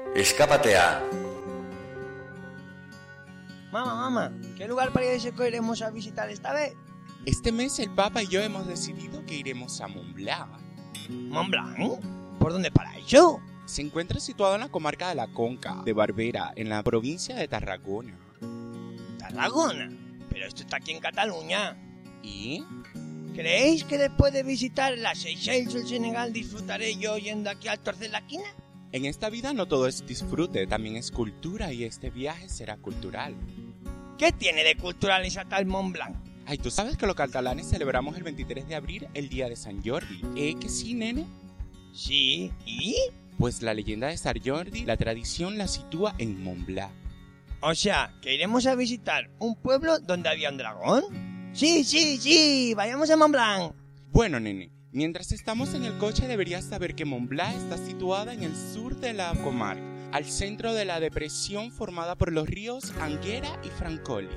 Escápate a... Mamá, ¿qué lugar paradisíaco iremos a visitar esta vez? Este mes el Papa y yo hemos decidido que iremos a Mont Blanc. ¿Mont Blanc? ¿Por dónde para eso? Se encuentra situado en la comarca de la Conca de Barberà, en la provincia de Tarragona. ¿Tarragona? Pero esto está aquí en Cataluña. ¿Y? ¿Creéis que después de visitar las Seychelles o el Senegal disfrutaré yo yendo aquí al torcer la esquina? En esta vida no todo es disfrute, también es cultura y este viaje será cultural. ¿Qué tiene de cultural esa tal Mont Blanc? Ay, ¿tú sabes que los catalanes celebramos el 23 de abril el día de Sant Jordi? ¿Que sí, nene? Sí, ¿y? Pues la leyenda de Sant Jordi, la tradición la sitúa en Mont Blanc. O sea, ¿que iremos a visitar un pueblo donde había un dragón? Sí, vayamos a Mont Blanc. Bueno, nene, mientras estamos en el coche deberías saber que Mont Blanc está situada en el sur de la comarca, al centro de la depresión formada por los ríos Anguera y Francolí.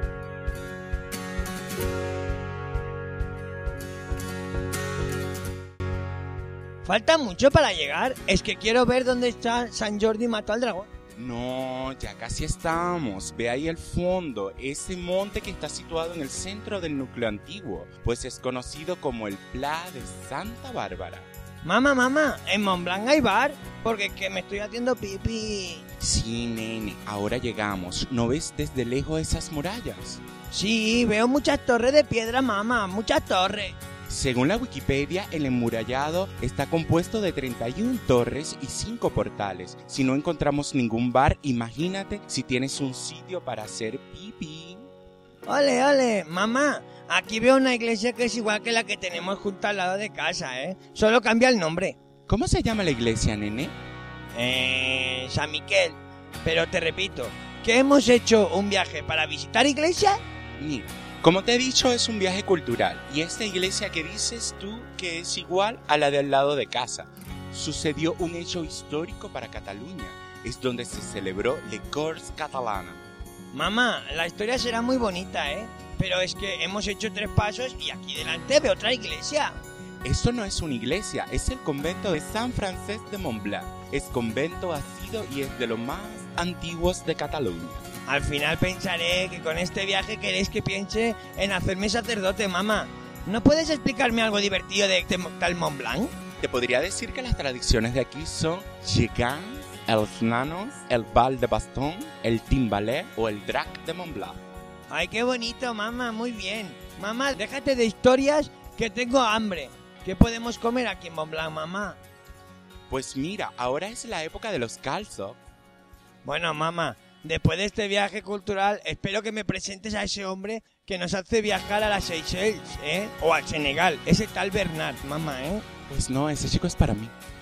¿Falta mucho para llegar? Es que quiero ver dónde está Sant Jordi mató al dragón. No, ya casi estamos. Ve ahí al fondo, ese monte que está situado en el centro del núcleo antiguo, pues es conocido como el Pla de Santa Bárbara. Mamá, ¿en Mont Blanc hay bar? Porque es que me estoy haciendo pipí. Sí, nene, ahora llegamos. ¿No ves desde lejos esas murallas? Sí, veo muchas torres de piedra, mamá, muchas torres. Según la Wikipedia, el enmurallado está compuesto de 31 torres y 5 portales. Si no encontramos ningún bar, imagínate si tienes un sitio para hacer pipí. Ole, mamá, aquí veo una iglesia que es igual que la que tenemos junto al lado de casa, ¿eh? Solo cambia el nombre. ¿Cómo se llama la iglesia, nene? San Miquel. Pero te repito, ¿que hemos hecho un viaje para visitar iglesia? Mira, como te he dicho, es un viaje cultural. Y esta iglesia que dices tú que es igual a la del lado de casa. Sucedió un hecho histórico para Cataluña. Es donde se celebró la Corts Catalana. Mamá, la historia será muy bonita, ¿eh? Pero es que hemos hecho 3 pasos y aquí delante veo otra iglesia. Esto no es una iglesia, es el convento de San Francesc de Mont Blanc. Es convento, ha sido y es de los más antiguos de Cataluña. Al final pensaré que con este viaje queréis que piense en hacerme sacerdote, mamá. ¿No puedes explicarme algo divertido de tal Mont Blanc? Te podría decir que las tradiciones de aquí son gegants, els nanos, el bal de bastón, el timbaler o el drac de Mont Blanc. Ay, qué bonito, mamá, muy bien. Mamá, déjate de historias que tengo hambre. ¿Qué podemos comer aquí en Mont Blanc, mamá? Pues mira, ahora es la época de los calçots. Bueno, mamá, después de este viaje cultural, espero que me presentes a ese hombre que nos hace viajar a las Seychelles, ¿eh? O al Senegal, ese tal Bernard, mamá, ¿eh? Pues no, ese chico es para mí.